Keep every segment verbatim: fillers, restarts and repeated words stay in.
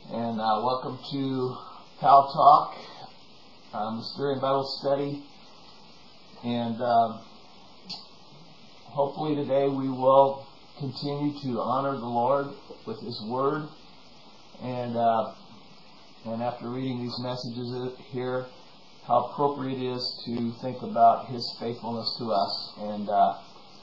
and uh, welcome to Pal Talk, um, the Mysterian Bible Study, and uh, hopefully today we will continue to honor the Lord with His Word, and uh, and after reading these messages here, how appropriate it is to think about His faithfulness to us, and uh,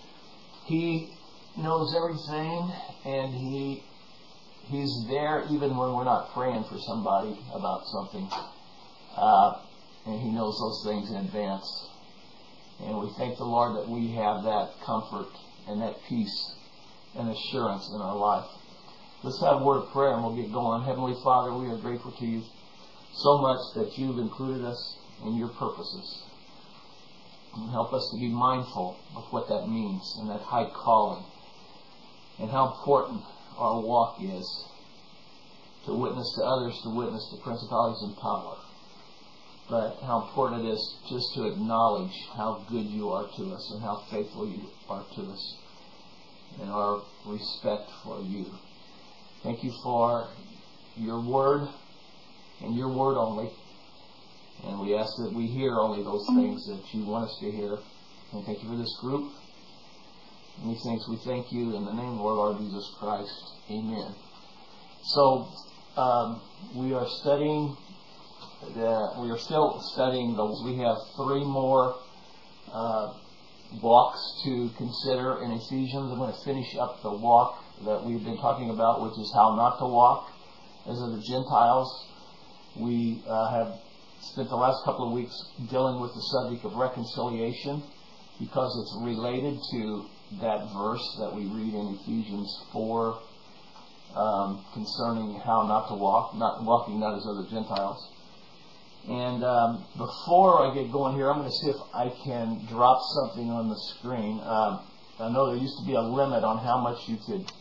He knows everything, and He He's there even when we're not praying for somebody about something. Uh, and He knows those things in advance. And we thank the Lord that we have that comfort and that peace and assurance in our life. Let's have a word of prayer and we'll get going. Heavenly Father, we are grateful to You so much that You've included us in Your purposes. And help us to be mindful of what that means and that high calling and how important our walk is to witness to others, to witness to principalities and power. But how important it is just to acknowledge how good You are to us and how faithful You are to us and our respect for You. Thank You for Your Word and Your Word only. And we ask that we hear only those things that You want us to hear. And thank You for this group. And these things we thank You in the name of our Lord Jesus Christ. Amen. So, um, we are studying, the, we are still studying those. We have three more uh, walks to consider in Ephesians. I'm going to finish up the walk that we've been talking about, which is how not to walk as are the Gentiles. We uh, have spent the last couple of weeks dealing with the subject of reconciliation because it's related to that verse that we read in Ephesians four um, concerning how not to walk, not walking not as other Gentiles. And um, before I get going here, I'm going to see if I can drop something on the screen. Um, I know there used to be a limit on how much you could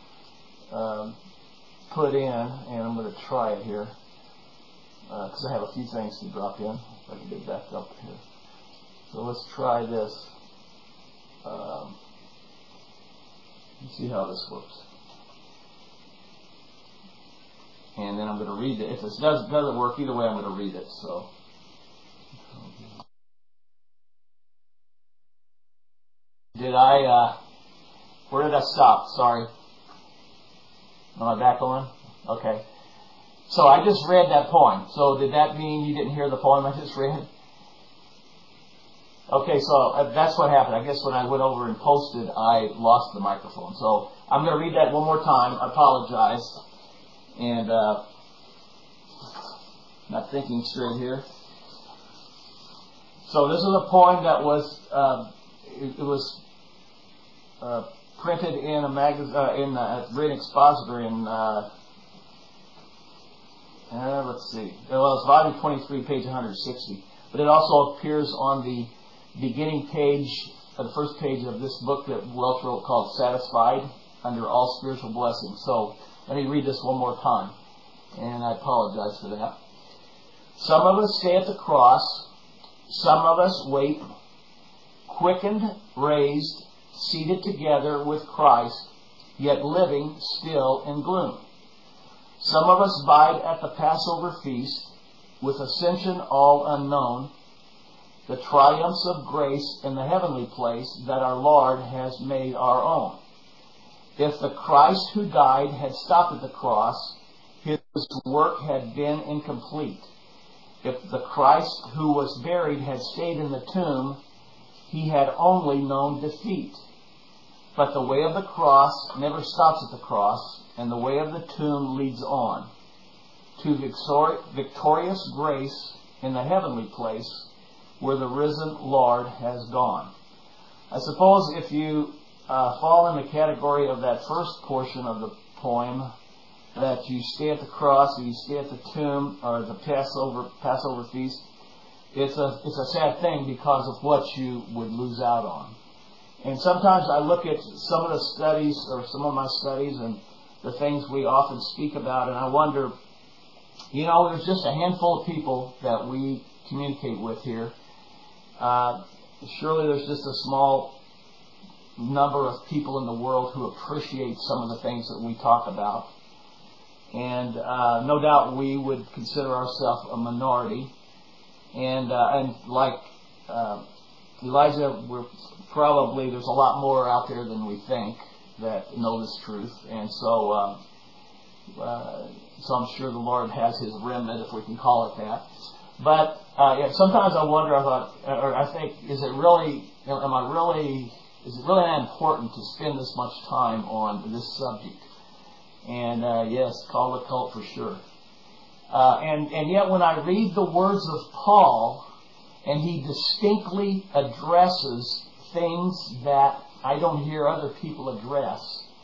um, put in, and I'm going to try it here because uh, I have a few things to drop in. If I can get back up here. So let's try this. Um, Let's see how this works. And then I'm going to read it. If this does, doesn't work, either way I'm going to read it. So, Did I, uh, where did I stop? Sorry. Am I back on? Okay. So I just read that poem. So did that mean you didn't hear the poem I just read? Okay, so that's what happened. I guess when I went over and posted, I lost the microphone. So I'm going to read that one more time. I apologize. And uh, not thinking straight here. So this is a poem that was uh, it, it was uh, printed in a magazine uh, in a Great Expositor in uh, uh, let's see. Well, it's volume twenty-three, page one sixty. But it also appears on the beginning page, uh, the first page of this book that Welch wrote called Satisfied, under All Spiritual Blessings. So let me read this one more time, and I apologize for that. Some of us stay at the cross, some of us wait, quickened, raised, seated together with Christ, yet living still in gloom. Some of us bide at the Passover feast, with ascension all unknown, the triumphs of grace in the heavenly place that our Lord has made our own. If the Christ who died had stopped at the cross, His work had been incomplete. If the Christ who was buried had stayed in the tomb, He had only known defeat. But the way of the cross never stops at the cross, and the way of the tomb leads on to victor- victorious grace in the heavenly place, where the risen Lord has gone. I suppose if you uh, fall in the category of that first portion of the poem, that you stay at the cross or you stay at the tomb or the Passover Passover feast, it's a it's a sad thing because of what you would lose out on. And sometimes I look at some of the studies or some of my studies and the things we often speak about, and I wonder, you know, there's just a handful of people that we communicate with here. Uh, surely there's just a small number of people in the world who appreciate some of the things that we talk about. And uh, no doubt we would consider ourselves a minority. And, uh, and like uh, Elijah, we're probably, there's a lot more out there than we think that know this truth. And so, uh, uh, so I'm sure the Lord has His remnant, if we can call it that. But uh, yeah, sometimes I wonder, I thought, or I think, is it really, am I really, is it really that important to spend this much time on this subject? And uh, yes, call it cult for sure. Uh, and, and yet when I read the words of Paul, and he distinctly addresses things that I don't hear other people address,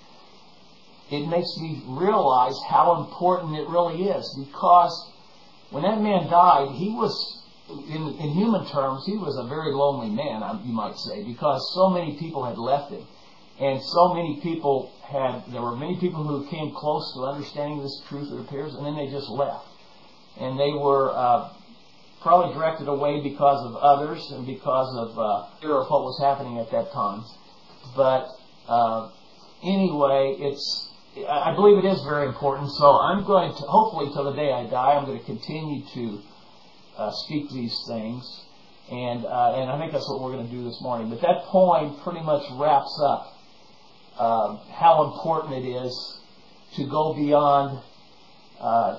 it makes me realize how important it really is. Because when that man died, he was, in, in human terms, he was a very lonely man, you might say, because so many people had left him. And so many people had, there were many people who came close to understanding this truth, it appears, and then they just left. And they were uh, probably directed away because of others and because of uh, fear of what was happening at that time. But uh, anyway, it's, I believe it is very important. So I'm going to, hopefully till the day I die, I'm going to continue to uh, speak these things. And, uh, and I think that's what we're going to do this morning. But that poem pretty much wraps up Uh, how important it is to go beyond uh,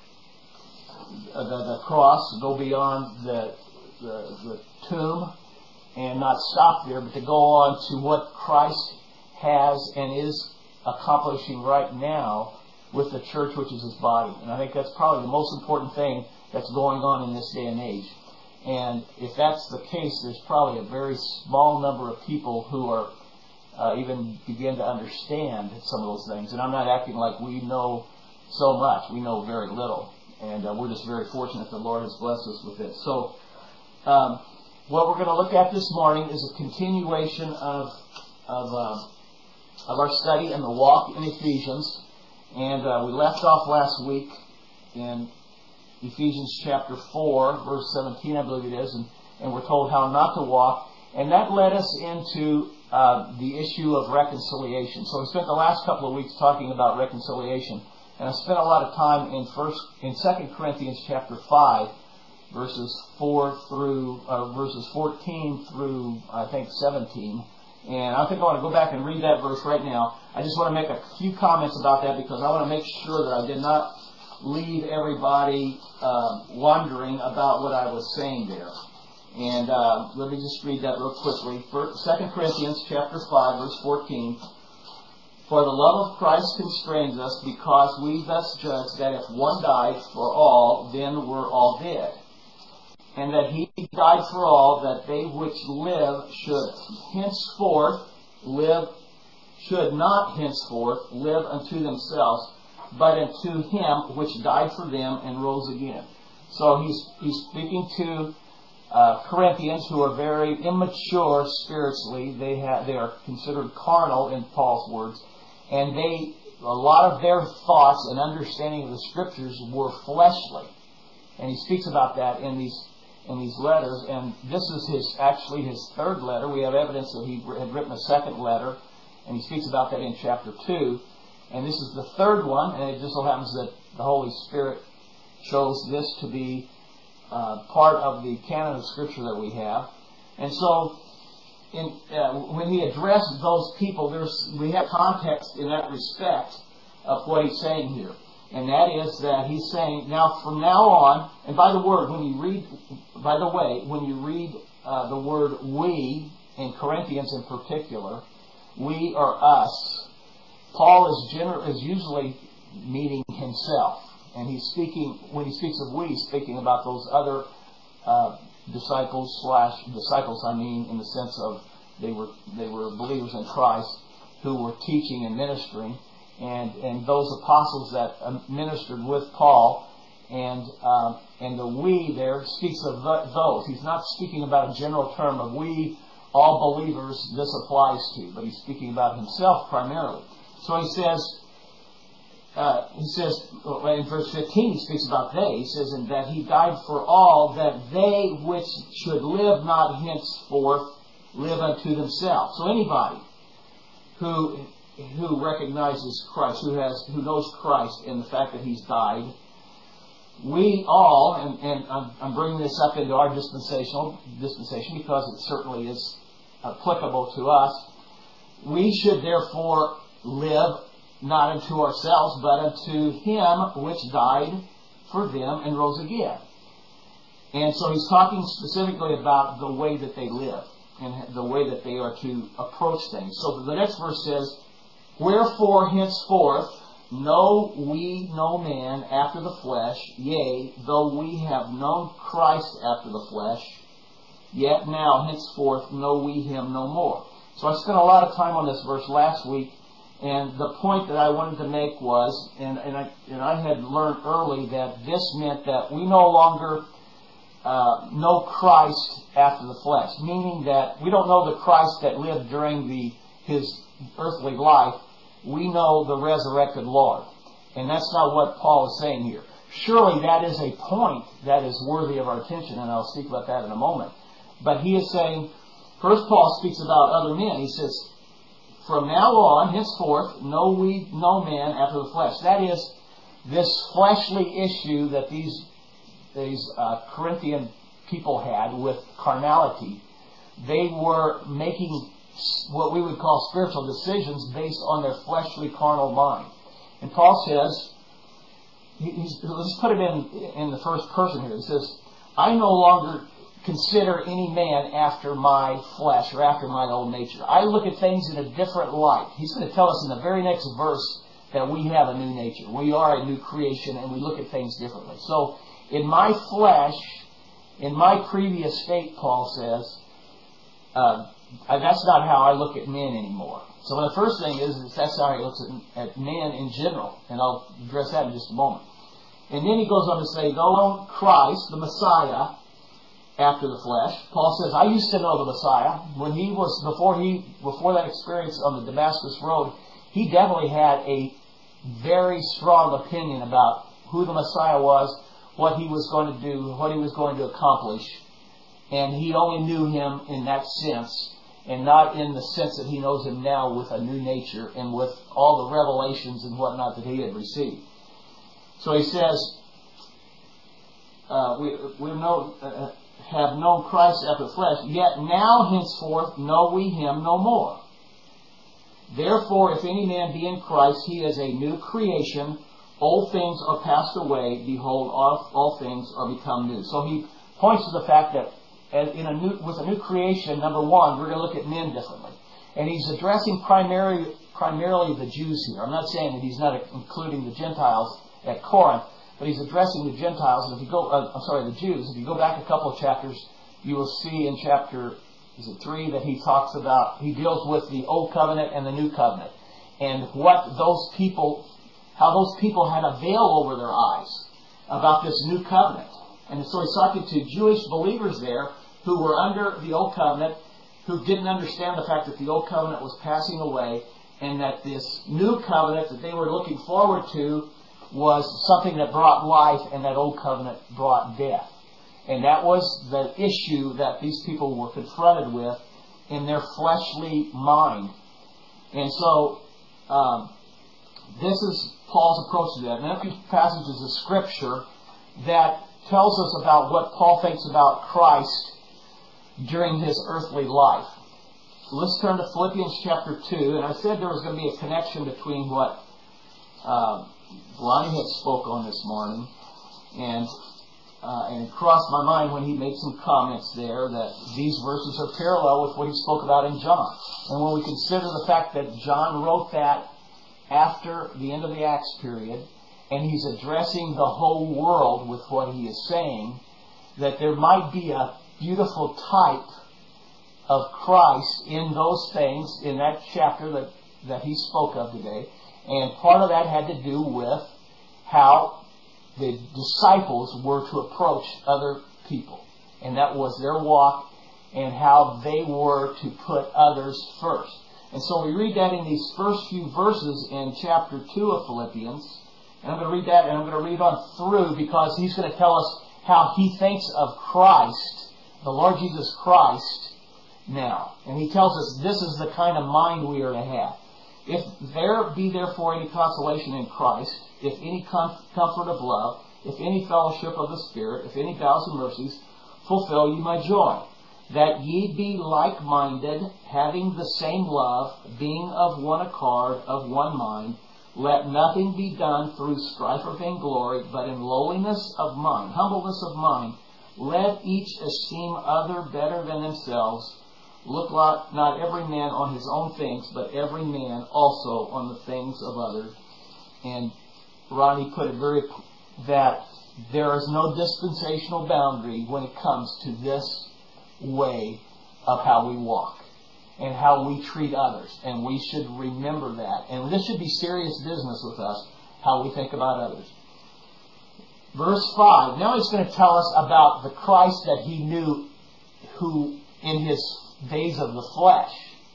the, the cross, go beyond the, the, the tomb, and not stop there, but to go on to what Christ has and is accomplishing right now with the church, which is His body. And I think that's probably the most important thing that's going on in this day and age. And if that's the case, there's probably a very small number of people who are Uh, even begin to understand some of those things. And I'm not acting like we know so much. We know very little. And uh, we're just very fortunate the Lord has blessed us with it. So um, what we're going to look at this morning is a continuation of of, uh, of our study in the walk in Ephesians. And uh, we left off last week in Ephesians chapter four, verse seventeen, I believe it is. And, and we're told how not to walk. And that led us into uh, the issue of reconciliation. So we spent the last couple of weeks talking about reconciliation. And I spent a lot of time in first in Second Corinthians chapter five, verses four through uh, verses fourteen through I think seventeen. And I think I want to go back and read that verse right now. I just want to make a few comments about that because I want to make sure that I did not leave everybody uh, wondering about what I was saying there. And uh, let me just read that real quickly. Second Corinthians chapter five, verse fourteen. For the love of Christ constrains us, because we thus judge that if one died for all, then we're all dead. And that He died for all, that they which live should henceforth live, should not henceforth live unto themselves, but unto Him which died for them and rose again. So he's he's speaking to Uh, Corinthians, who are very immature spiritually. They have, they are considered carnal in Paul's words, and they a lot of their thoughts and understanding of the Scriptures were fleshly, and he speaks about that in these in these letters. And this is his actually his third letter. We have evidence that he had written a second letter, and he speaks about that in chapter two. And this is the third one, and it just so happens that the Holy Spirit chose this to be Uh, part of the canon of Scripture that we have. And so in, uh, when he addressed those people, there's we have context in that respect of what he's saying here. And that is that he's saying, now from now on, and by the word, when you read, by the way, when you read uh, the word we, in Corinthians in particular, we or us, Paul is, gener- is usually meaning himself. And he's speaking, when he speaks of we, he's speaking about those other uh, disciples slash disciples, I mean, in the sense of they were they were believers in Christ who were teaching and ministering, and and those apostles that ministered with Paul, and um, and the we there speaks of those. He's not speaking about a general term of we, all believers, this applies to, but he's speaking about himself primarily. So he says. Uh, he says, in verse fifteen, he speaks about they. He says, and that He died for all, that they which should live not henceforth live unto themselves. So anybody who who recognizes Christ, who has, who knows Christ and the fact that He's died, we all, and, and I'm, I'm bringing this up into our dispensational dispensation because it certainly is applicable to us, we should therefore live not unto ourselves, but unto Him which died for them and rose again. And so he's talking specifically about the way that they live and the way that they are to approach things. So the next verse says, Wherefore henceforth know we no man after the flesh, yea, though we have known Christ after the flesh, yet now henceforth know we Him no more. So I spent a lot of time on this verse last week, and the point that I wanted to make was, and, and, I, and I had learned early that this meant that we no longer uh, know Christ after the flesh, meaning that we don't know the Christ that lived during the His earthly life. We know the resurrected Lord. And that's not what Paul is saying here. Surely that is a point that is worthy of our attention, and I'll speak about that in a moment. But he is saying, first Paul speaks about other men. He says, From now on, henceforth, know we no man after the flesh. That is, this fleshly issue that these, these uh, Corinthian people had with carnality, they were making what we would call spiritual decisions based on their fleshly carnal mind. And Paul says, he's, let's put it in, in the first person here. He says, I no longer consider any man after my flesh or after my old nature. I look at things in a different light. He's going to tell us in the very next verse that we have a new nature. We are a new creation and we look at things differently. So in my flesh, in my previous state, Paul says, uh, that's not how I look at men anymore. So the first thing is, is that's how he looks at, at men in general. And I'll address that in just a moment. And then he goes on to say, though Christ, the Messiah, after the flesh, Paul says, I used to know the Messiah. When he was, before he, before that experience on the Damascus Road, he definitely had a very strong opinion about who the Messiah was, what he was going to do, what he was going to accomplish. And he only knew him in that sense, and not in the sense that he knows him now with a new nature and with all the revelations and whatnot that he had received. So he says, uh, we, we know, uh, have known Christ after the flesh, yet now henceforth know we Him no more. Therefore, if any man be in Christ, he is a new creation. Old things are passed away. Behold, all, all things are become new. So he points to the fact that in a new, with a new creation, number one, we're going to look at men differently. And he's addressing primarily, primarily the Jews here. I'm not saying that he's not including the Gentiles at Corinth, but he's addressing the Gentiles. And if you go, uh, I'm sorry, the Jews. If you go back a couple of chapters, you will see in chapter, is it three, that he talks about, he deals with the Old Covenant and the New Covenant, and what those people, how those people had a veil over their eyes about this New Covenant. And so he's talking to Jewish believers there who were under the Old Covenant, who didn't understand the fact that the Old Covenant was passing away, and that this New Covenant that they were looking forward to was something that brought life, and that Old Covenant brought death. And that was the issue that these people were confronted with in their fleshly mind. And so, um, this is Paul's approach to that. And there are a few passages of Scripture that tells us about what Paul thinks about Christ during his earthly life. Let's turn to Philippians chapter two. And I said there was going to be a connection between what uh, Ronnie had spoke on this morning, and uh, and it crossed my mind when he made some comments there that these verses are parallel with what he spoke about in John. And when we consider the fact that John wrote that after the end of the Acts period, and he's addressing the whole world with what he is saying, that there might be a beautiful type of Christ in those things in that chapter that, that he spoke of today. And part of that had to do with how the disciples were to approach other people. And that was their walk, and how they were to put others first. And so we read that in these first few verses in chapter two of Philippians. And I'm going to read that, and I'm going to read on through, because he's going to tell us how he thinks of Christ, the Lord Jesus Christ, now. And he tells us this is the kind of mind we are to have. If there be therefore any consolation in Christ, if any com- comfort of love, if any fellowship of the Spirit, if any vows and mercies, fulfill ye my joy, that ye be like-minded, having the same love, being of one accord, of one mind. Let nothing be done through strife or vainglory, but in lowliness of mind, humbleness of mind, let each esteem other better than themselves. Look not every man on his own things, but every man also on the things of others. And Ronnie put it very that there is no dispensational boundary when it comes to this way of how we walk and how we treat others. And we should remember that. And this should be serious business with us, how we think about others. Verse five. Now he's going to tell us about the Christ that he knew, who in his days of the flesh.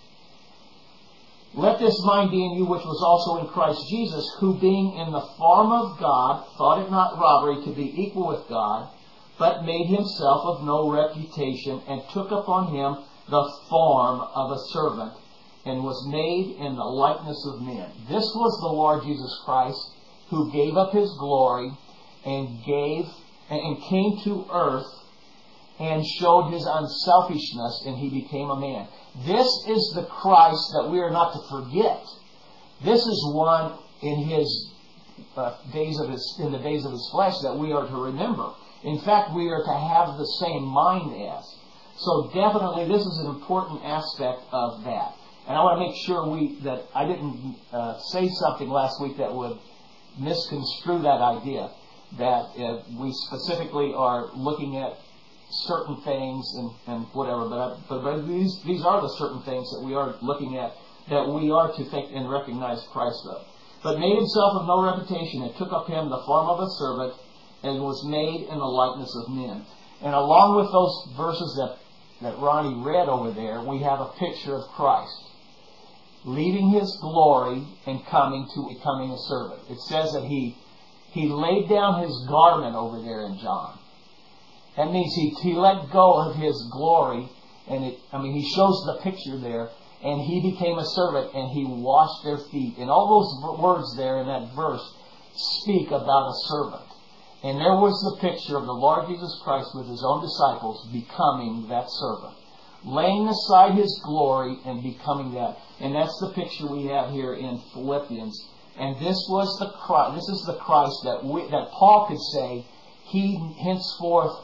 Let this mind be in you which was also in Christ Jesus, who being in the form of God, thought it not robbery to be equal with God, but made himself of no reputation, and took upon him the form of a servant, and was made in the likeness of men. This was the Lord Jesus Christ, who gave up his glory, and gave and came to earth, and showed his unselfishness, and he became a man. This is the Christ that we are not to forget. This is one in his uh, days of his in the days of his flesh that we are to remember. In fact, we are to have the same mind as. So definitely, this is an important aspect of that. And I want to make sure we that I didn't uh, say something last week that would misconstrue that idea. That uh, we specifically are looking at certain things and, and whatever, but, I, but but these these are the certain things that we are looking at, that we are to think and recognize Christ of. But made himself of no reputation, and took up him the form of a servant, and was made in the likeness of men. And along with those verses that, that Ronnie read over there, we have a picture of Christ leaving his glory and coming to becoming a servant. It says that he he laid down his garment over there in John. That means he, he let go of his glory, and it, I mean, he shows the picture there, and he became a servant, and he washed their feet. And all those words there in that verse speak about a servant. And there was the picture of the Lord Jesus Christ with his own disciples becoming that servant, laying aside his glory and becoming that. And that's the picture we have here in Philippians. And this was the Christ, this is the Christ that we, that Paul could say he henceforth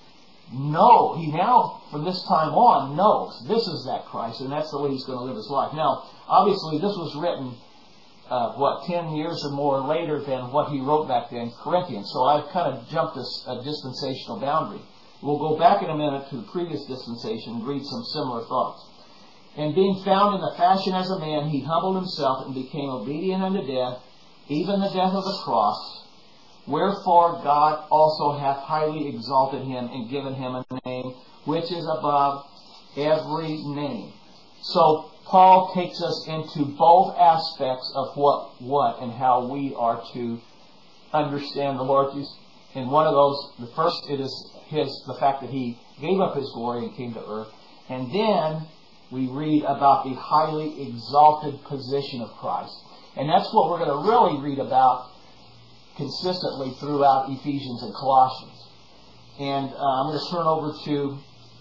No, he now, from this time on, knows this is that Christ, and that's the way he's going to live his life. Now, obviously, this was written, uh, what, ten years or more later than what he wrote back then in Corinthians. So I've kind of jumped a, a dispensational boundary. We'll go back in a minute to the previous dispensation and read some similar thoughts. And being found in the fashion as a man, he humbled himself and became obedient unto death, even the death of the cross. Wherefore God also hath highly exalted him and given him a name which is above every name. So Paul takes us into both aspects of what, what and how we are to understand the Lord Jesus. In one of those, the first it is his the fact that he gave up his glory and came to earth, and then we read about the highly exalted position of Christ, and that's what we're going to really read about consistently throughout Ephesians and Colossians. And uh, I'm going to turn over to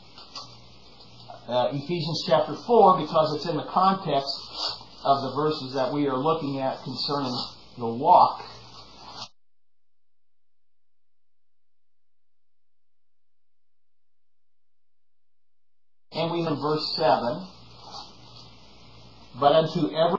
uh, Ephesians chapter four because it's in the context of the verses that we are looking at concerning the walk. And we in verse seven, but unto every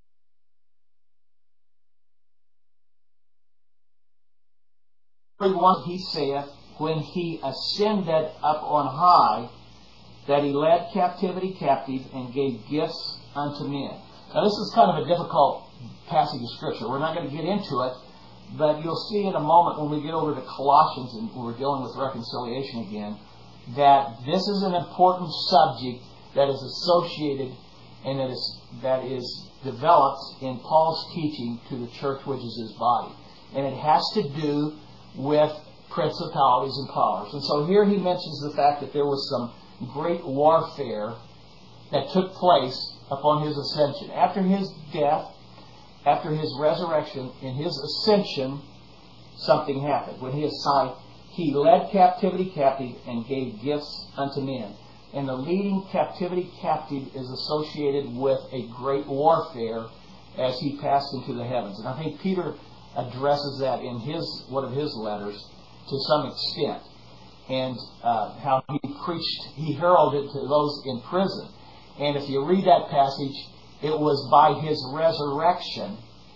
Everyone, he saith, when he ascended up on high, that he led captivity captive and gave gifts unto men. Now this is kind of a difficult passage of Scripture. We're not going to get into it, but you'll see in a moment when we get over to Colossians and we're dealing with reconciliation again, that this is an important subject that is associated and that is, that is developed in Paul's teaching to the church, which is his body. And it has to do with principalities and powers. And so here he mentions the fact that there was some great warfare that took place upon His ascension. After His death, after His resurrection, in His ascension, something happened. When He ascended, He led captivity captive and gave gifts unto men. And the leading captivity captive is associated with a great warfare as He passed into the heavens. And I think Peter addresses that in his one of his letters to some extent. And uh, how he preached, he heralded to those in prison. And if you read that passage, it was by His resurrection,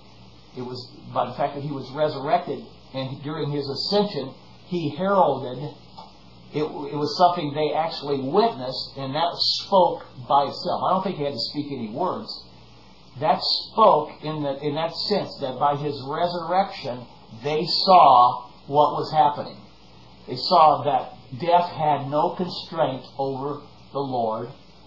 it was by the fact that He was resurrected, and during His ascension, He heralded, it, it was something they actually witnessed, and that spoke by itself. I don't think He had to speak any words. That spoke in the in that sense that by His resurrection, they saw what was happening. They saw that death had no constraint over the Lord,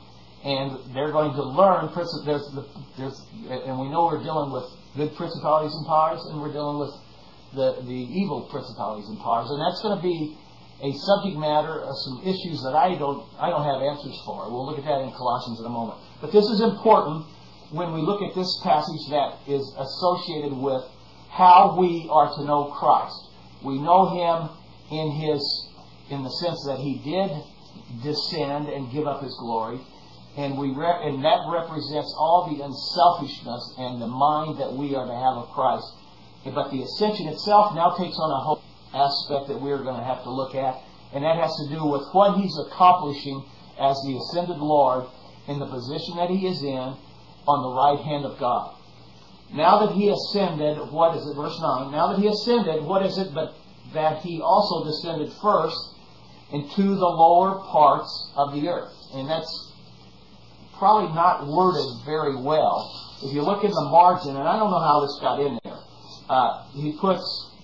and they're going to learn. There's, there's, and we know we're dealing with good principalities and powers, and we're dealing with the, the evil principalities and powers, and that's going to be a subject matter of some issues that I don't I don't have answers for. We'll look at that in Colossians in a moment. But this is important when we look at this passage that is associated with how we are to know Christ. We know Him in His in the sense that He did descend and give up His glory, and we re- and that represents all the unselfishness and the mind that we are to have of Christ. But the ascension itself now takes on a whole aspect that we're going to have to look at, and that has to do with what He's accomplishing as the ascended Lord in the position that He is in on the right hand of God. Now that He ascended, what is it? Verse nine. Now that He ascended, what is it but that He also descended first into the lower parts of the earth? And that's probably not worded very well. If you look in the margin, and I don't know how this got in there, uh, he puts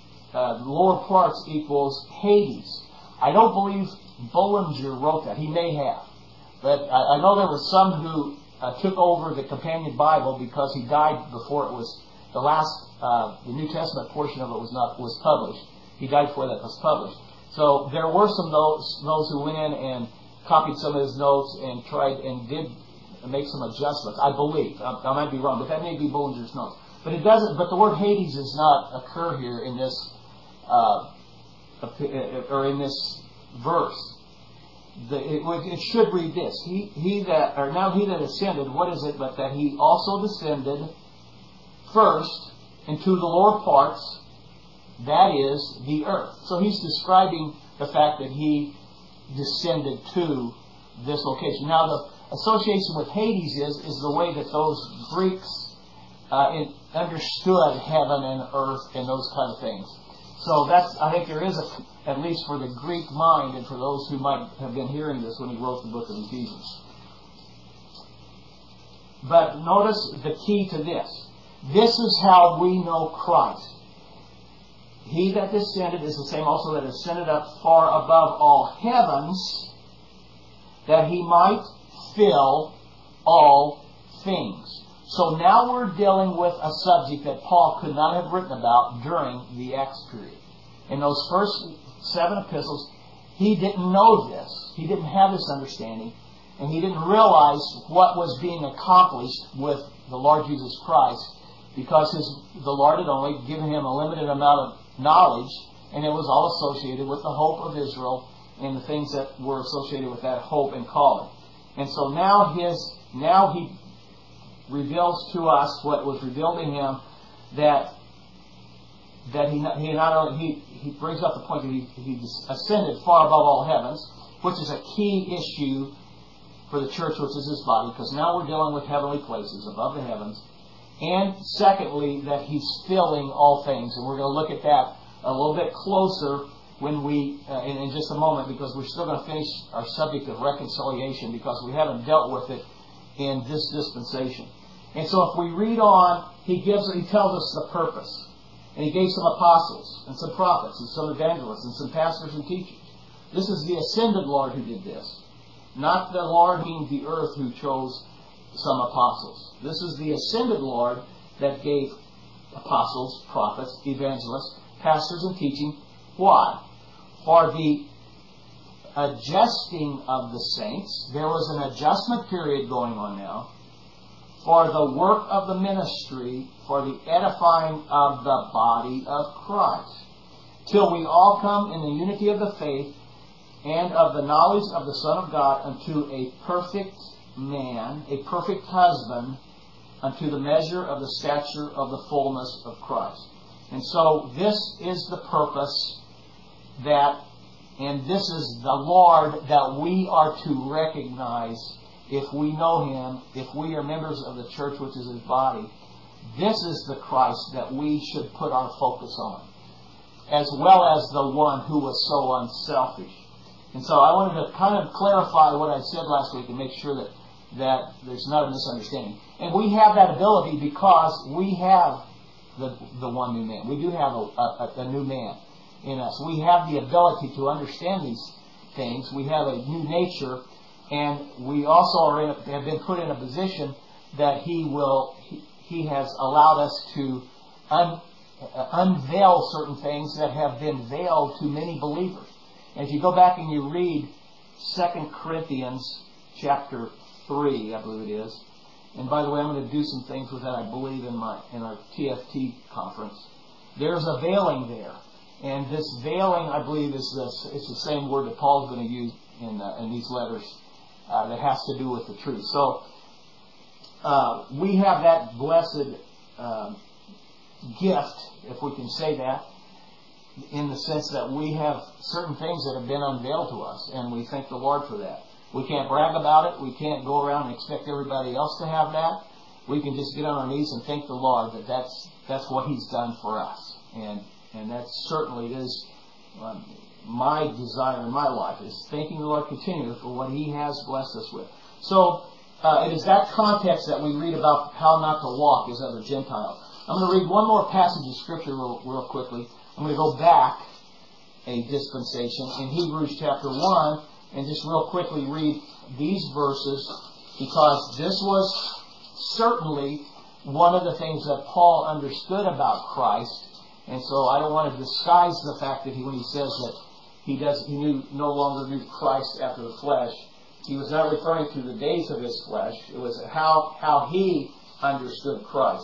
uh, lower parts equals Hades. I don't believe Bullinger wrote that. He may have. But I, I know there were some who uh, took over the Companion Bible because he died before it was, the last, uh, the New Testament portion of it was not was published. He died before that was published. So there were some those, those who went in and copied some of his notes and tried and did make some adjustments. I believe. I, I might be wrong, but that may be Bullinger's notes. But it doesn't. But the word Hades does not occur here in this, uh, or in this verse. The, it, it should read this: He, he that, or now he that ascended. What is it? But that He also descended first into the lower parts. That is the earth. So he's describing the fact that He descended to this location. Now, the association with Hades is is the way that those Greeks uh, in, understood heaven and earth and those kind of things. So that's, I think there is, a, at least for the Greek mind and for those who might have been hearing this when he wrote the book of Ephesians. But notice the key to this. This is how we know Christ. He that descended is the same also that ascended up far above all heavens, that He might fill all things. So now we're dealing with a subject that Paul could not have written about during the Acts period. In those first seven epistles, he didn't know this. He didn't have this understanding. And he didn't realize what was being accomplished with the Lord Jesus Christ, because his, the Lord had only given him a limited amount of knowledge, and it was all associated with the hope of Israel and the things that were associated with that hope and calling. And so now his now he reveals to us what was revealed in him, that that he he not only he, he brings up the point that he, he ascended far above all heavens, which is a key issue for the church, which is His body, because now we're dealing with heavenly places above the heavens. And secondly, that He's filling all things. And we're going to look at that a little bit closer when we, uh, in, in just a moment, because we're still going to finish our subject of reconciliation, because we haven't dealt with it in this dispensation. And so if we read on, he gives, he tells us the purpose. And He gave some apostles, and some prophets, and some evangelists, and some pastors and teachers. This is the ascended Lord who did this. Not the Lord being the earth who chose some apostles. This is the ascended Lord that gave apostles, prophets, evangelists, pastors, and teaching. Why? For the adjusting of the saints. There was an adjustment period going on now, for the work of the ministry, for the edifying of the body of Christ, till we all come in the unity of the faith and of the knowledge of the Son of God, unto a perfect man, a perfect husband, unto the measure of the stature of the fullness of Christ. And so this is the purpose that, and this is the Lord that we are to recognize if we know Him, if we are members of the church, which is His body. This is the Christ that we should put our focus on, as well as the one who was so unselfish. And so I wanted to kind of clarify what I said last week and make sure that, that there's not a misunderstanding. And we have that ability because we have the, the one new man. We do have a, a, a new man in us. We have the ability to understand these things. We have a new nature, and we also are in a, have been put in a position that He will. He, he has allowed us to un, uh, unveil certain things that have been veiled to many believers. And if you go back and you read Second Corinthians chapter three, I believe it is. And by the way, I'm going to do some things with that, I believe, in my in our T F T conference. There's a veiling there. And this veiling, I believe, is the, it's the same word that Paul's going to use in, uh, in these letters uh, that has to do with the truth. So uh, we have that blessed uh, gift, if we can say that, in the sense that we have certain things that have been unveiled to us, and we thank the Lord for that. We can't brag about it. We can't go around and expect everybody else to have that. We can just get on our knees and thank the Lord that that's, that's what He's done for us. And And that certainly is um, my desire in my life, is thanking the Lord continually for what He has blessed us with. So uh, it is that context that we read about how not to walk as other Gentiles. I'm going to read one more passage of Scripture real, real quickly. I'm going to go back a dispensation in Hebrews chapter one and just real quickly read these verses, because this was certainly one of the things that Paul understood about Christ. And so I don't want to disguise the fact that he, when he says that he does, he knew no longer knew Christ after the flesh, he was not referring to the days of his flesh. It was how how he understood Christ.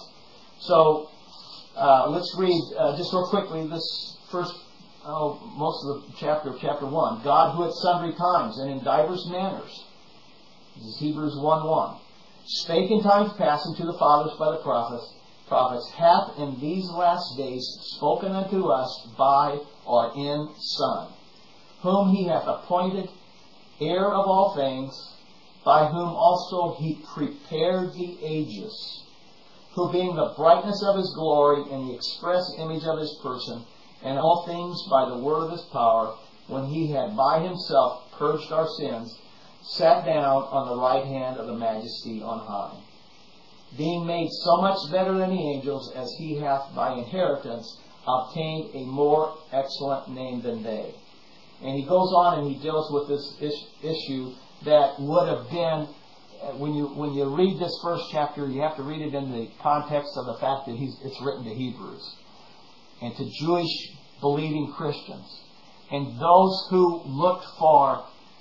So uh, let's read uh, just real quickly this first, oh, most of the chapter of chapter one. God, who at sundry times and in divers manners, this is Hebrews one one, spake in times past unto the fathers by the prophets. prophets, hath in these last days spoken unto us by or in Son, whom He hath appointed heir of all things, by whom also He prepared the ages, who being the brightness of His glory and the express image of His person, and all things by the word of His power, when He had by Himself purged our sins, sat down on the right hand of the Majesty on high, being made so much better than the angels, as He hath by inheritance obtained a more excellent name than they. And he goes on and he deals with this issue that would have been, when you when you read this first chapter, you have to read it in the context of the fact that he's, it's written to Hebrews and to Jewish believing Christians and those who looked for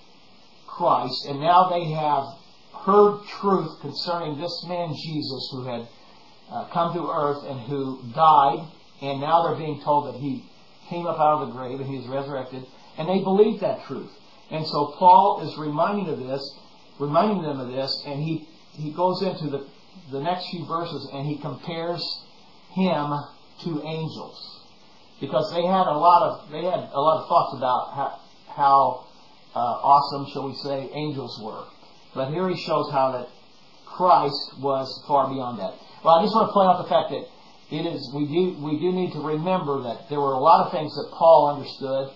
Christ, and now they have heard truth concerning this man Jesus, who had uh, come to earth and who died, and now they're being told that He came up out of the grave and He is resurrected, and they believe that truth. And so Paul is reminding of this, reminding them of this, and he, he goes into the, the next few verses and he compares him to angels, because they had a lot of they had a lot of thoughts about how, how uh, awesome, shall we say, angels were. But here he shows how that Christ was far beyond that. Well, I just want to point out the fact that it is we do we do need to remember that there were a lot of things that Paul understood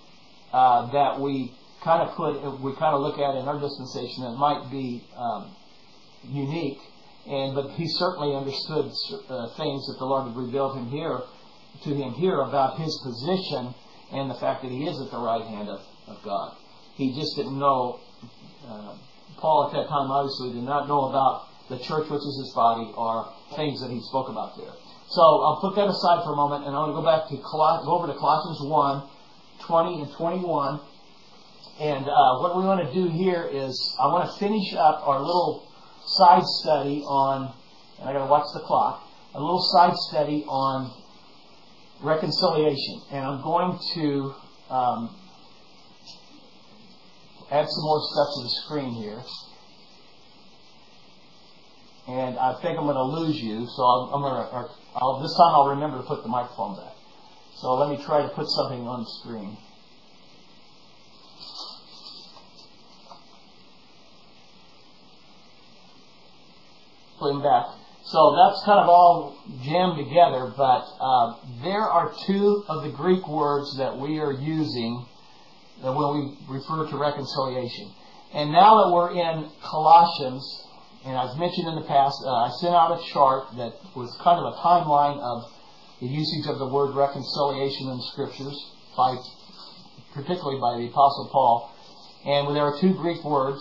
uh, that we kind of put we kind of look at in our dispensation that might be um, unique, and but he certainly understood uh, things that the Lord had revealed him here to him here about his position and the fact that he is at the right hand of, of God. He just didn't know. Uh, Paul at that time obviously did not know about the church, which is his body, or things that he spoke about there. So I'll put that aside for a moment, and I want to go back to Coloss- go over to Colossians one, twenty and twenty-one. And uh, what we want to do here is I want to finish up our little side study on, and I got to watch the clock, a little side study on reconciliation. And I'm going to um, add some more stuff to the screen here. And I think I'm going to lose you, so I'm, I'm going to, I'll, this time I'll remember to put the microphone back. So let me try to put something on the screen. Put him back. So that's kind of all jammed together, but uh, there are two of the Greek words that we are using when we refer to reconciliation. And now that we're in Colossians, and I've mentioned in the past, uh, I sent out a chart that was kind of a timeline of the usage of the word reconciliation in the Scriptures, by, particularly by the Apostle Paul. And there are two Greek words,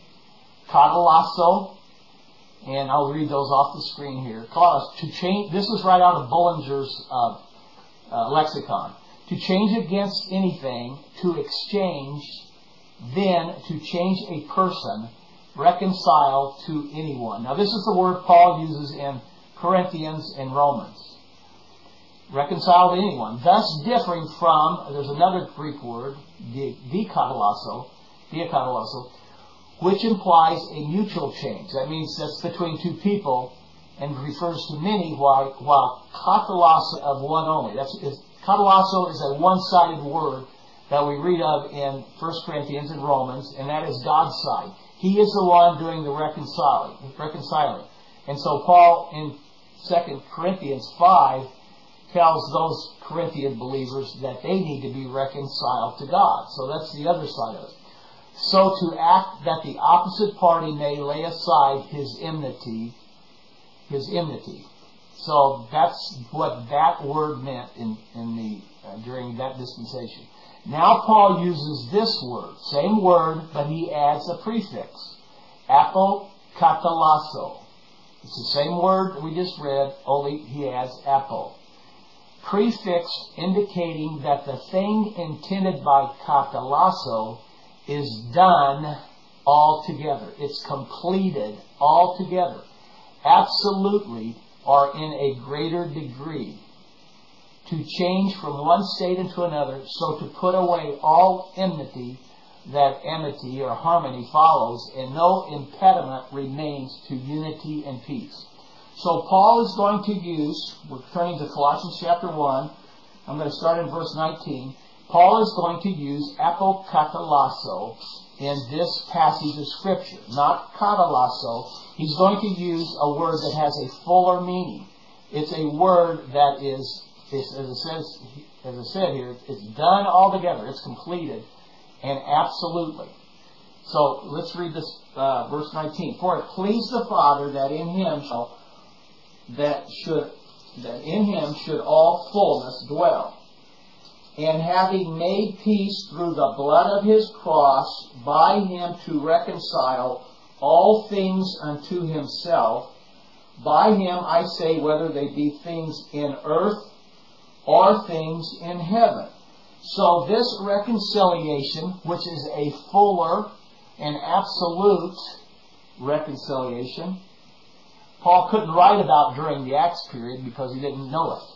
katalasso, and I'll read those off the screen here. To change, this is right out of Bullinger's uh, uh, lexicon. To change against anything, to exchange, then to change a person, reconcile to anyone. Now this is the word Paul uses in Corinthians and Romans. Reconcile to anyone. Thus differing from, there's another Greek word, dikatalasso, diakatalasso, which implies a mutual change. That means that's between two people and refers to many, while, while katalasso of one only. That's is, katalasso is a one-sided word that we read of in First Corinthians and Romans, and that is God's side. He is the one doing the reconciling. reconciling. And so Paul in Second Corinthians five tells those Corinthian believers that they need to be reconciled to God. So that's the other side of it. So to act that the opposite party may lay aside his enmity, his enmity. So that's what that word meant in, in the uh, during that dispensation. Now Paul uses this word, same word, but he adds a prefix, apokatalasso. It's the same word that we just read, only he adds apo. Prefix indicating that the thing intended by katalasso is done altogether. It's completed altogether. Absolutely, or in a greater degree. To change from one state into another, so to put away all enmity, that enmity or harmony follows, and no impediment remains to unity and peace. So Paul is going to use, we're turning to Colossians chapter one, I'm going to start in verse nineteen. Paul is going to use apokatalasso in this passage of Scripture, not katalasso. He's going to use a word that has a fuller meaning. It's a word that is, It's, as, it says, as I said here, it's done altogether. It's completed and absolutely. So let's read this uh, verse nineteen. For it pleased the Father that in Him shall that should that in Him should all fullness dwell, and having made peace through the blood of His cross, by Him to reconcile all things unto Himself. By Him, I say, whether they be things in earth or things in heaven. So this reconciliation, which is a fuller and absolute reconciliation, Paul couldn't write about during the Acts period because he didn't know it.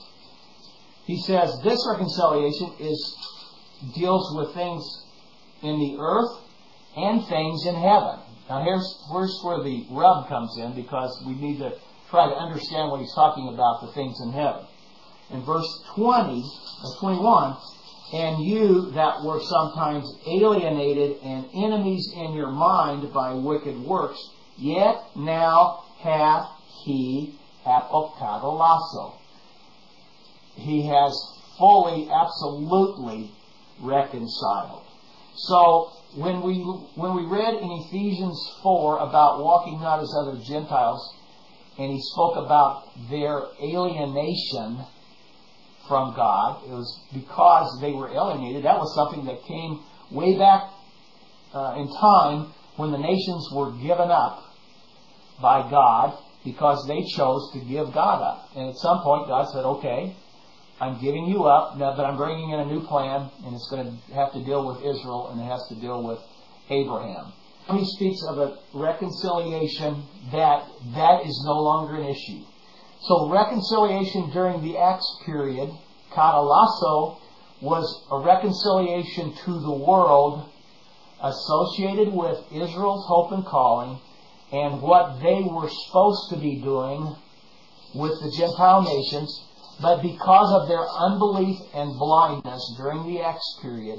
He says this reconciliation is deals with things in the earth and things in heaven. Now here's, here's where the rub comes in, because we need to try to understand what he's talking about, the things in heaven. In verse twenty, or twenty-one, and you that were sometimes alienated and enemies in your mind by wicked works, yet now hath he apokatalasso. He has fully, absolutely reconciled. So when we when we read in Ephesians four about walking not as other Gentiles, and he spoke about their alienation from God, it was because they were alienated. That was something that came way back uh, in time when the nations were given up by God because they chose to give God up. And at some point God said, okay, I'm giving you up, but I'm bringing in a new plan, and it's going to have to deal with Israel, and it has to deal with Abraham. he speaks of a reconciliation that that is no longer an issue. So reconciliation during the Acts period, katalasso, was a reconciliation to the world associated with Israel's hope and calling and what they were supposed to be doing with the Gentile nations. But because of their unbelief and blindness during the Acts period,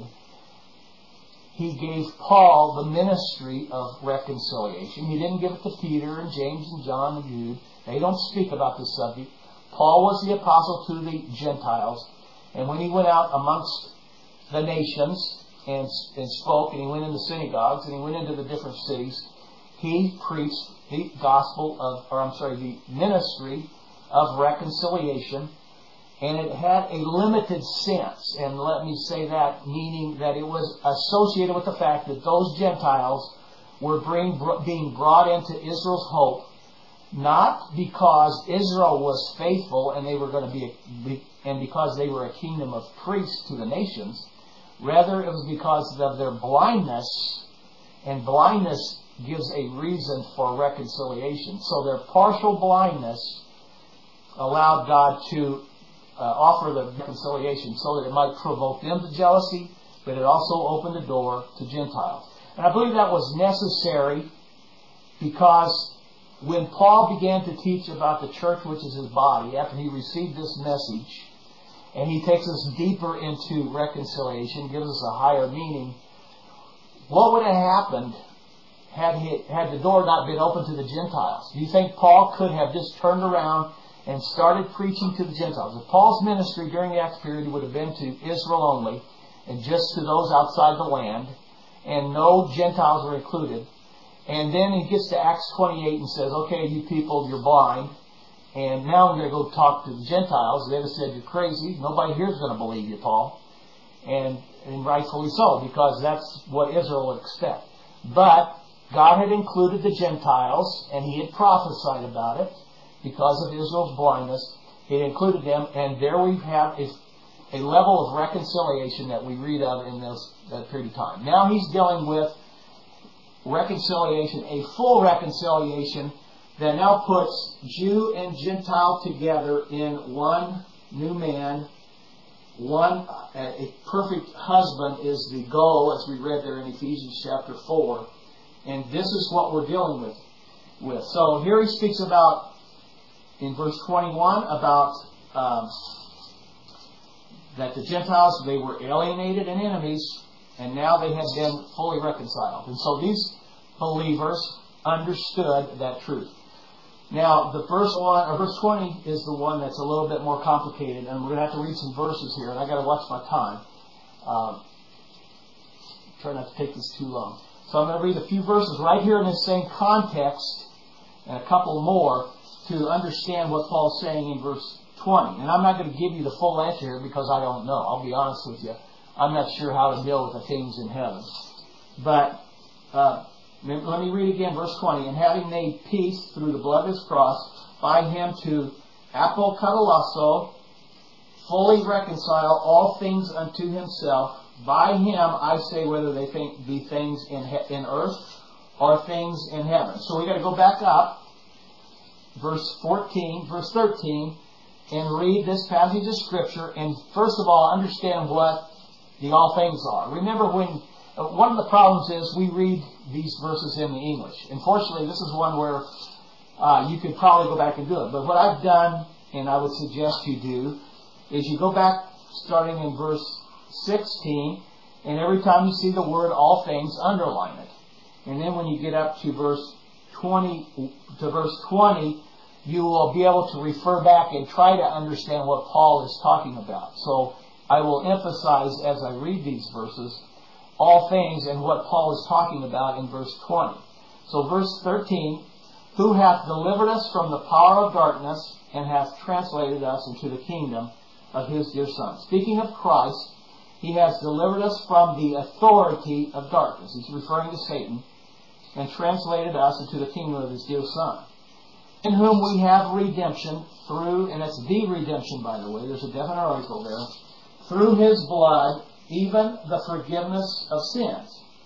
he gave Paul the ministry of reconciliation. He didn't give it to Peter and James and John and Jude. They don't speak about this subject. Paul was the apostle to the Gentiles. And when he went out amongst the nations and, and spoke, and he went into synagogues, and he went into the different cities, he preached the gospel of, or I'm sorry, the ministry of reconciliation. And it had a limited sense, and let me say that, meaning that it was associated with the fact that those Gentiles were bring, being brought into Israel's hope, not because Israel was faithful and they were going to be, a, and because they were a kingdom of priests to the nations. Rather, it was because of their blindness, and blindness gives a reason for reconciliation. So their partial blindness allowed God to Uh, offer the reconciliation so that it might provoke them to jealousy, but it also opened the door to Gentiles. And I believe that was necessary because when Paul began to teach about the church, which is his body, after he received this message, and he takes us deeper into reconciliation, gives us a higher meaning, what would have happened had, he, had the door not been open to the Gentiles? Do you think Paul could have just turned around and started preaching to the Gentiles? If Paul's ministry during the Acts period would have been to Israel only, and just to those outside the land, and no Gentiles were included, and then he gets to Acts twenty-eight and says, okay, you people, you're blind, and now I'm going to go talk to the Gentiles. They'd have said, you're crazy. Nobody here is going to believe you, Paul. And, and rightfully so, because that's what Israel would expect. But God had included the Gentiles, and he had prophesied about it. Because of Israel's blindness, it included them, and there we have a, a level of reconciliation that we read of in this that period of time. Now he's dealing with reconciliation, a full reconciliation that now puts Jew and Gentile together in one new man. One, a perfect husband is the goal, as we read there in Ephesians chapter four, and this is what we're dealing with. with. So here he speaks about, in verse twenty-one, about um, that the Gentiles, they were alienated and enemies, and now they have been fully reconciled. And so these believers understood that truth. Now, the verse one, or verse twenty is the one that's a little bit more complicated, and we're going to have to read some verses here, and I've got to watch my time. Um, try not to take this too long. So I'm going to read a few verses right here in this same context, and a couple more, to understand what Paul's saying in verse twenty. And I'm not going to give you the full answer here because I don't know. I'll be honest with you. I'm not sure how to deal with the things in heaven. But uh, let me read again verse twenty. And having made peace through the blood of his cross, by him to apokatallasso, fully reconcile all things unto himself. By him, I say, whether they think, be things in he- in earth or things in heaven. So we've got to go back up. Verse fourteen, verse thirteen, and read this passage of Scripture, and first of all, understand what the all things are. Remember, when uh, one of the problems is we read these verses in the English. Unfortunately, this is one where uh, you could probably go back and do it. But what I've done, and I would suggest you do, is you go back starting in verse sixteen, and every time you see the word all things, underline it. And then when you get up to verse twenty, to verse twenty, you will be able to refer back and try to understand what Paul is talking about. So I will emphasize as I read these verses all things and what Paul is talking about in verse twenty. So verse thirteen, who hath delivered us from the power of darkness and hath translated us into the kingdom of his dear Son. Speaking of Christ, he has delivered us from the authority of darkness. He's referring to Satan. And translated us into the kingdom of his dear Son, in whom we have redemption through, and it's the redemption, by the way, there's a definite article there, through his blood, even the forgiveness of sins,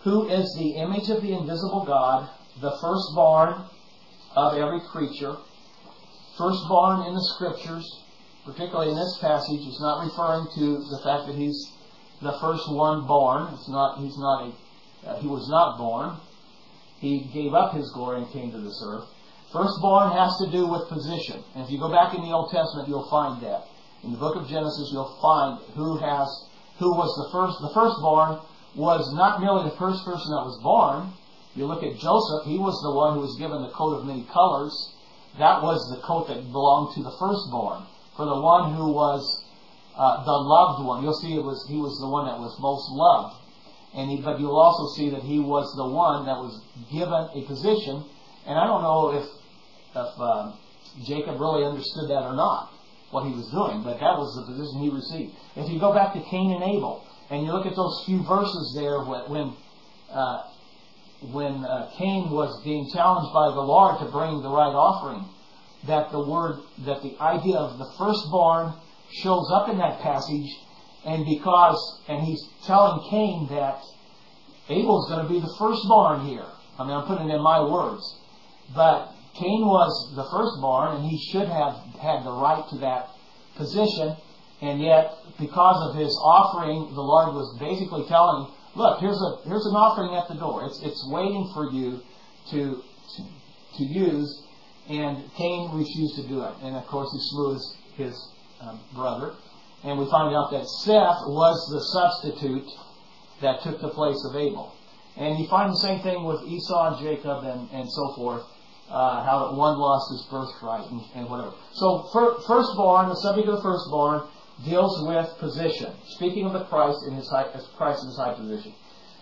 who is the image of the invisible God, the firstborn of every creature. Firstborn in the Scriptures, particularly in this passage, is not referring to the fact that he's the first one born. It's not. He's not a. Uh, he was not born. He gave up his glory and came to this earth. Firstborn has to do with position, and if you go back in the Old Testament, you'll find that in the book of Genesis, you'll find who has who was the first. The firstborn was not merely the first person that was born. You look at Joseph; he was the one who was given the coat of many colors. That was the coat that belonged to the firstborn. For the one who was uh, the loved one, you'll see it was he was the one that was most loved. And he, but you'll also see that he was the one that was given a position. And I don't know if if um, Jacob really understood that or not, what he was doing, but that was the position he received. If you go back to Cain and Abel, and you look at those few verses there when uh, when uh, Cain was being challenged by the Lord to bring the right offering, that the word, that the idea of the firstborn shows up in that passage, and because, and he's telling Cain that Abel's going to be the firstborn here. I mean, I'm putting it in my words. But Cain was the firstborn, and he should have had the right to that position, and yet, because of his offering, the Lord was basically telling him, look, here's a here's an offering at the door. It's it's waiting for you to to, to use. And Cain refused to do it. And of course he slew his, his um, brother. And we find out that Seth was the substitute that took the place of Abel. And you find the same thing with Esau and Jacob and, and so forth. Uh, how one lost his birthright and, and whatever. So for, firstborn, the subject of the firstborn, deals with position. Speaking of the Christ in his high, Christ in his high position.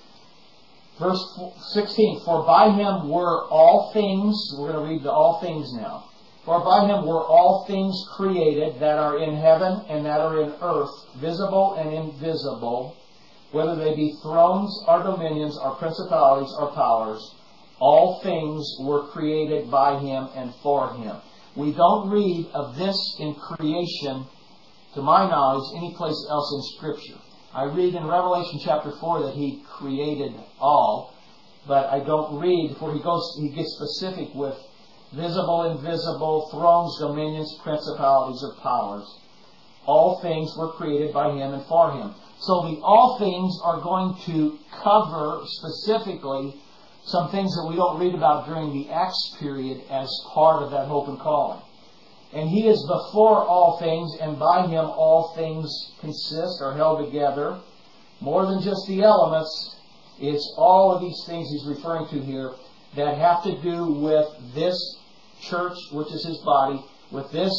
Verse sixteen, for by him were all things, we're going to read the all things now. For by him were all things created that are in heaven and that are in earth, visible and invisible, whether they be thrones or dominions or principalities or powers. All things were created by him and for him. We don't read of this in creation, to my knowledge, any place else in Scripture. I read in Revelation chapter four that he created all, but I don't read where he goes. He gets specific with visible, invisible, thrones, dominions, principalities, or powers. All things were created by him and for him. So the all things are going to cover specifically some things that we don't read about during the Acts period as part of that hope and calling. And he is before all things, and by him all things consist or held together. More than just the elements, it's all of these things he's referring to here that have to do with this church, which is his body, with this,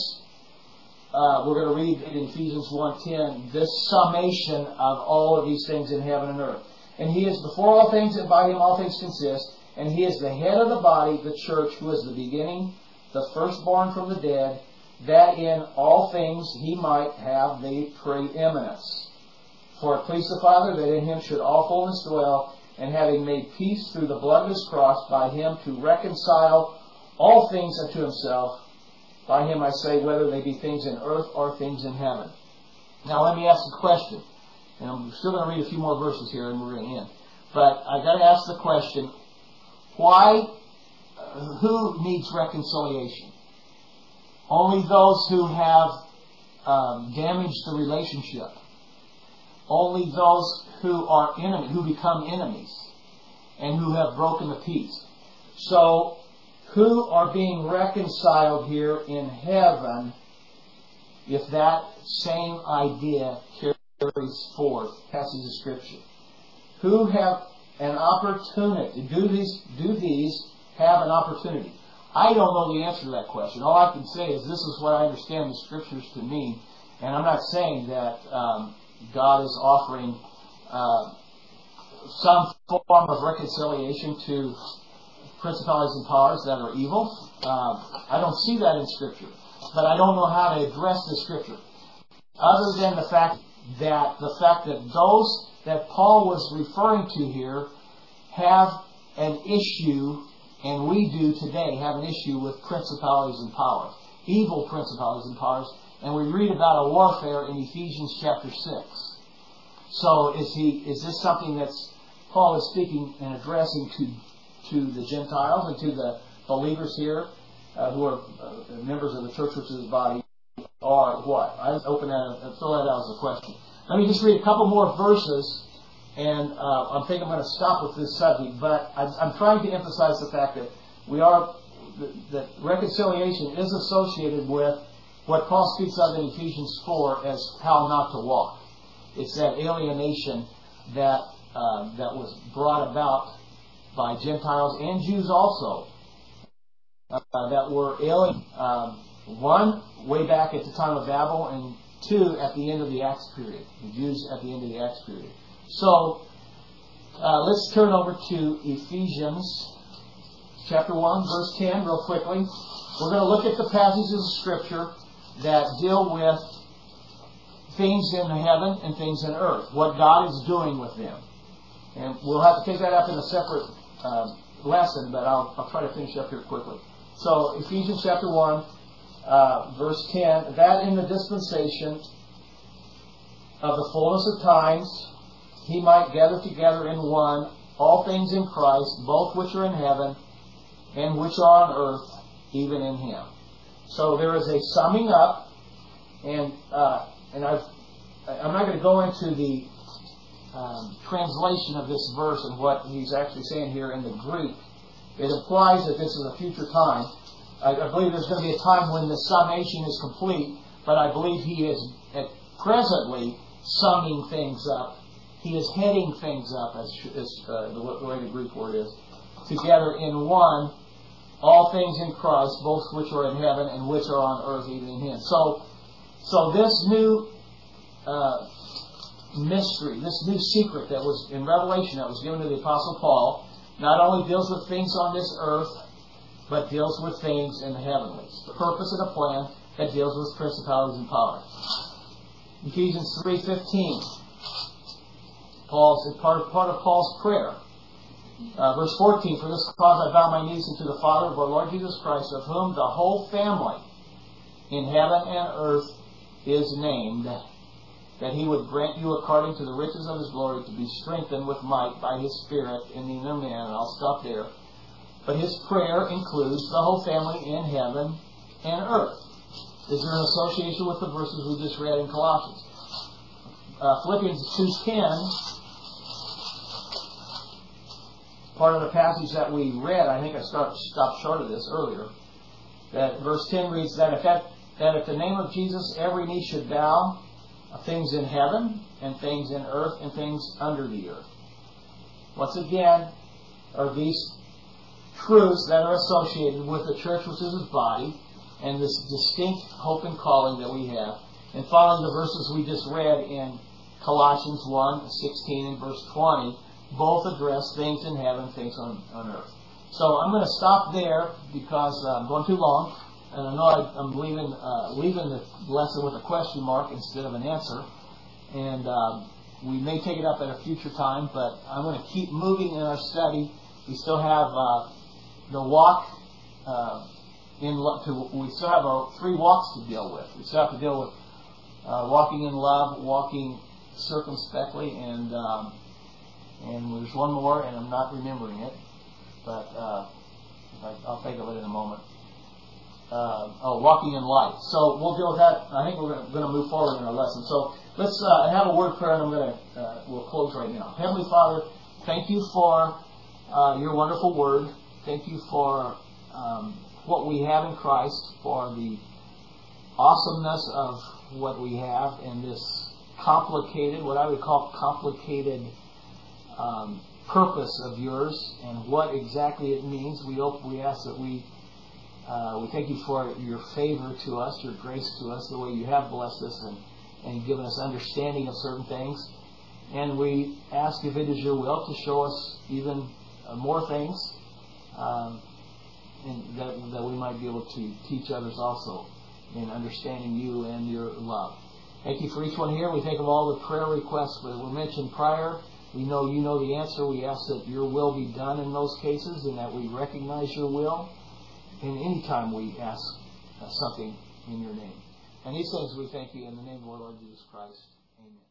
uh, we're going to read in Ephesians one ten, this summation of all of these things in heaven and earth. And he is before all things, and by him all things consist. And he is the head of the body, the church, who is the beginning, the firstborn from the dead, that in all things he might have the preeminence. For it pleased the Father that in him should all fullness dwell, and having made peace through the blood of his cross, by him to reconcile all things unto himself. By him I say, whether they be things in earth or things in heaven. Now let me ask a question. And I'm still going to read a few more verses here and we're going to end. But I've got to ask the question, why, uh, who needs reconciliation? Only those who have um, damaged the relationship. Only those who are enemy, who become enemies and who have broken the peace. So, who are being reconciled here in heaven if that same idea carries forth passages of Scripture? Who have an opportunity? Do these, do these have an opportunity? I don't know the answer to that question. All I can say is this is what I understand the Scriptures to mean. And I'm not saying that um, God is offering uh, some form of reconciliation to principalities and powers that are evil. Uh, I don't see that in Scripture. But I don't know how to address the Scripture. Other than the fact that the fact that those that Paul was referring to here have an issue, and we do today have an issue with principalities and powers, evil principalities and powers, and we read about a warfare in Ephesians chapter six. So is he? Is this something that's Paul is speaking and addressing to to the Gentiles and to the believers here uh, who are uh, members of the church, which is his body, are what? I open that and fill that out as a question. Let me just read a couple more verses, and uh, I think I'm going to stop with this subject, but I'm, I'm trying to emphasize the fact that we are, that reconciliation is associated with what Paul speaks of in Ephesians four as how not to walk. It's that alienation that uh, that was brought about by Gentiles and Jews also, uh, that were alien. Um, one, way back at the time of Babel, and two, at the end of the Acts period. The Jews at the end of the Acts period. So, uh, let's turn over to Ephesians chapter one, verse ten, real quickly. We're going to look at the passages of Scripture that deal with things in heaven and things in earth, what God is doing with them. And we'll have to take that up in a separate uh, lesson, but I'll, I'll try to finish up here quickly. So, Ephesians chapter one, uh, verse ten, that in the dispensation of the fullness of times he might gather together in one all things in Christ, both which are in heaven and which are on earth, even in him. So there is a summing up, and uh, and I've, I'm not going to go into the um, translation of this verse and what he's actually saying here in the Greek. It implies that this is a future time. I, I believe there's going to be a time when the summation is complete, but I believe he is at presently summing things up. He is heading things up, as, as uh, the, the way the Greek word is, together in one, all things in Christ, both which are in heaven and which are on earth, even in him. So, so this new uh, mystery, this new secret that was in Revelation that was given to the Apostle Paul, not only deals with things on this earth, but deals with things in the heavenlies. The purpose and a plan that deals with principalities and powers. Ephesians three fifteen. Paul's part of, part of Paul's prayer. Uh, verse fourteen, for this cause I bow my knees unto the Father of our Lord Jesus Christ, of whom the whole family in heaven and earth is named, that he would grant you according to the riches of his glory to be strengthened with might by his Spirit in the inner man. And I'll stop there. But his prayer includes the whole family in heaven and earth. Is there an association with the verses we just read in Colossians? Uh, Philippians two ten, part of the passage that we read, I think I start, stopped short of this earlier, that verse ten reads that if at, that at the name of Jesus every knee should bow, of things in heaven and things in earth and things under the earth. Once again, are these truths that are associated with the church, which is his body, and this distinct hope and calling that we have. And following the verses we just read in Colossians one sixteen and verse twenty, both address things in heaven, things on, on earth. So I'm going to stop there because uh, I'm going too long, and I know I, I'm leaving uh, leaving the lesson with a question mark instead of an answer. And um, we may take it up at a future time, but I'm going to keep moving in our study. We still have uh, the walk uh, in lo- to, we still have our three walks to deal with. We still have to deal with uh, walking in love, walking circumspectly, and um, and there's one more, and I'm not remembering it, but uh, I'll think of it in a moment. Uh, oh, walking in light. So we'll deal with that. I think we're going to move forward in our lesson. So let's uh, have a word of prayer, and I'm going to uh, we'll close right now. Heavenly Father, thank you for uh, your wonderful word. Thank you for um, what we have in Christ, for the awesomeness of what we have in this complicated, what I would call complicated um, purpose of yours, and what exactly it means. We hope, we ask that we uh, we thank you for your favor to us, your grace to us, the way you have blessed us and, and given us understanding of certain things. And we ask, if it is your will, to show us even uh, more things, um, and that, that we might be able to teach others also in understanding you and your love. Thank you for each one here. We think of all the prayer requests that were mentioned prior. We know you know the answer. We ask that your will be done in those cases, and that we recognize your will in any time we ask uh, something in your name. And these things we thank you in the name of our Lord Jesus Christ. Amen.